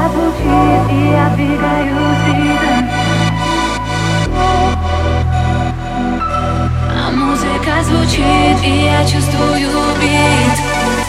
звучит, и я двигаюсь ритм. А музыка звучит, и я чувствую бит.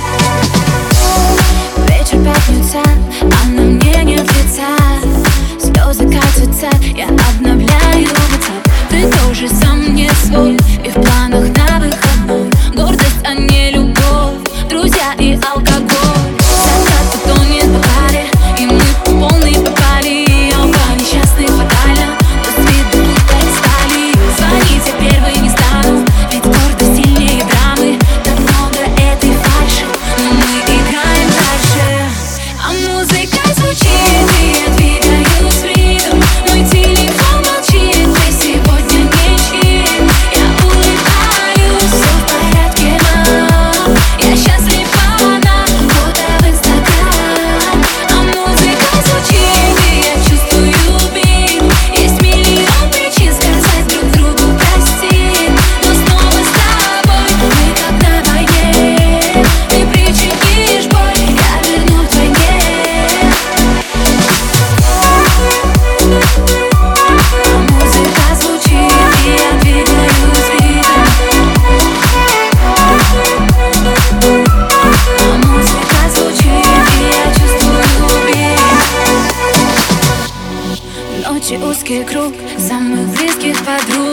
Вечер пятница, а на мне нет лица. Слезы катятся, я обновляю WhatsApp. Ты тоже сам не свой, и в планах на выходной гордость, а не любовь, друзья и алкоголь. Закат утонет в бокале, и мы по полной попали. Оба несчастны фатально, но с виду так стали. Звонить я первой не стану, ведь гордость сильнее драмы. Так много этой фальши, но мы играем дальше. А музыка звучит, и я двигаюсь в ритм. Мой телефон молчит, ты сегодня не чип. Я улыбаюсь, все в порядке, мам. Я счастлива, на фото в Инстаграм. А музыка звучит, и я чувствую бит. Есть миллион причин сказать друг другу прости, но снова с тобой мы как на войне. Ты причинишь боль, я верну вдвойне. А музыка звучит, и я двигаюсь в ритм. А музыка звучит, и я чувствую бит. Ночи узкий круг самых близких подруг.